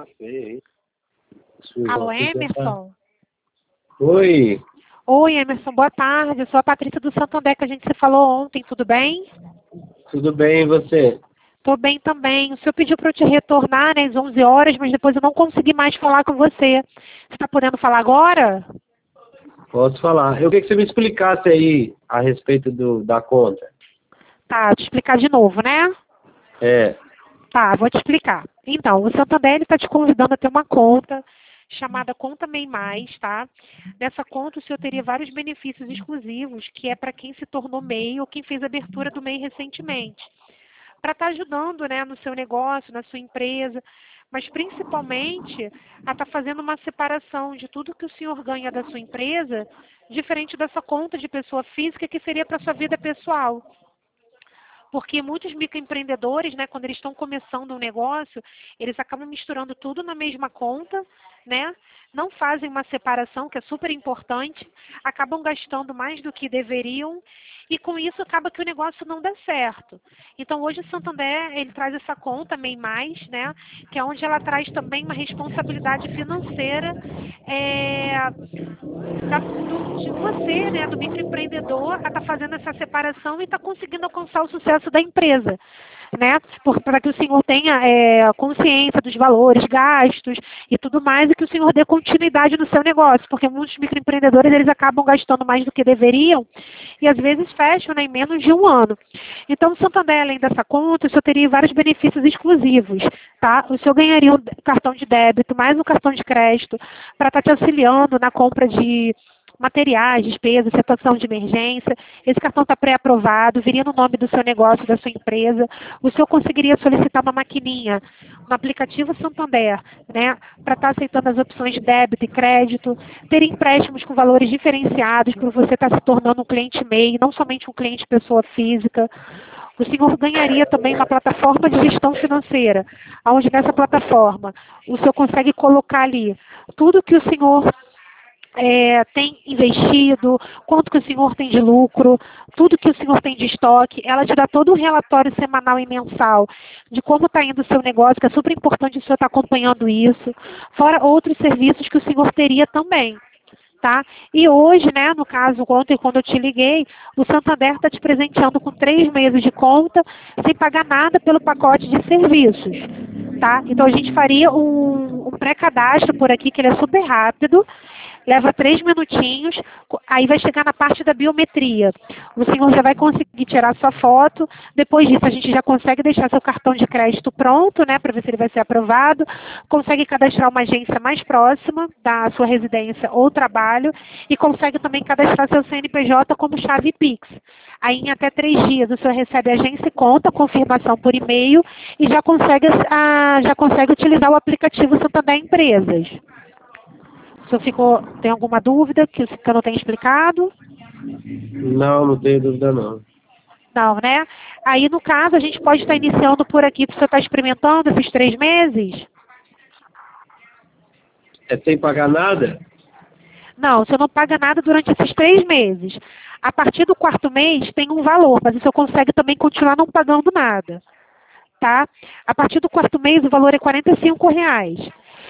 feia, hein? Alô, Emerson? Oi, Oi, Emerson, boa tarde. Eu sou a Patrícia do Santander, que a gente se falou ontem, tudo bem? tudo bem e você? Tô bem também. O senhor pediu para eu te retornar, né, às 11 horas, mas depois eu não consegui mais falar com você. Você está podendo falar agora? Posso falar. Eu queria que você me explicasse aí a respeito da conta. Tá, vou te explicar de novo, né? É, Tá, vou te explicar. Então, o Santander está te convidando a ter uma conta chamada Conta MEI Mais, tá? Nessa conta, o senhor teria vários benefícios exclusivos, que é para quem se tornou MEI ou quem fez a abertura do MEI recentemente. Para estar ajudando, né, no seu negócio, na sua empresa, mas principalmente a estar fazendo uma separação de tudo que o senhor ganha da sua empresa, diferente dessa conta de pessoa física que seria para sua vida pessoal. Porque muitos microempreendedores, né, quando eles estão começando um negócio, eles acabam misturando tudo na mesma conta, né? Não fazem uma separação, que é super importante, acabam gastando mais do que deveriam, e com isso acaba que o negócio não dá certo. Então hoje o Santander, ele traz essa conta MEI Mais, né, que é onde ela traz também uma responsabilidade financeira de você, né, do microempreendedor, a estar fazendo essa separação e estar conseguindo alcançar o sucesso da empresa, né? Para que o senhor tenha consciência dos valores, gastos e tudo mais, e que o senhor dê continuidade no seu negócio, porque muitos microempreendedores eles acabam gastando mais do que deveriam e às vezes fecham, né, em menos de um ano. Então, o Santander, além dessa conta, o senhor teria vários benefícios exclusivos, tá? O senhor ganharia um cartão de débito, mais um cartão de crédito, para estar te auxiliando na compra de materiais, despesas, situação de emergência. Esse cartão está pré-aprovado, viria no nome do seu negócio, da sua empresa. O senhor conseguiria solicitar uma maquininha no aplicativo Santander, né, para estar aceitando as opções de débito e crédito, ter empréstimos com valores diferenciados para você estar se tornando um cliente MEI, não somente um cliente pessoa física. O senhor ganharia também uma plataforma de gestão financeira, onde nessa plataforma o senhor consegue colocar ali tudo que o senhor tem investido, quanto que o senhor tem de lucro, tudo que o senhor tem de estoque. Ela te dá todo um relatório semanal e mensal de como está indo o seu negócio, que é super importante o senhor estar acompanhando isso, fora outros serviços que o senhor teria também. Tá? E hoje, né, no caso, ontem, quando eu te liguei, o Santander está te presenteando com 3 meses de conta, sem pagar nada pelo pacote de serviços. Tá? Então, a gente faria um pré-cadastro por aqui, que ele é super rápido, leva 3 minutinhos, aí vai chegar na parte da biometria. O senhor já vai conseguir tirar sua foto, depois disso a gente já consegue deixar seu cartão de crédito pronto, né, para ver se ele vai ser aprovado, consegue cadastrar uma agência mais próxima da sua residência ou trabalho e consegue também cadastrar seu CNPJ como chave Pix. Aí em até 3 dias o senhor recebe a agência e conta, confirmação por e-mail e já consegue utilizar o aplicativo Santander Empresas. O senhor tem alguma dúvida que eu não tenho explicado? não tenho dúvida não. Não, né? Aí, no caso, a gente pode estar iniciando por aqui, para o senhor estar experimentando esses 3 meses? É sem pagar nada? Não, o senhor não paga nada durante esses 3 meses. A partir do 4º mês tem um valor, mas o senhor consegue também continuar não pagando nada. Tá? A partir do 4º mês o valor é R$ 45.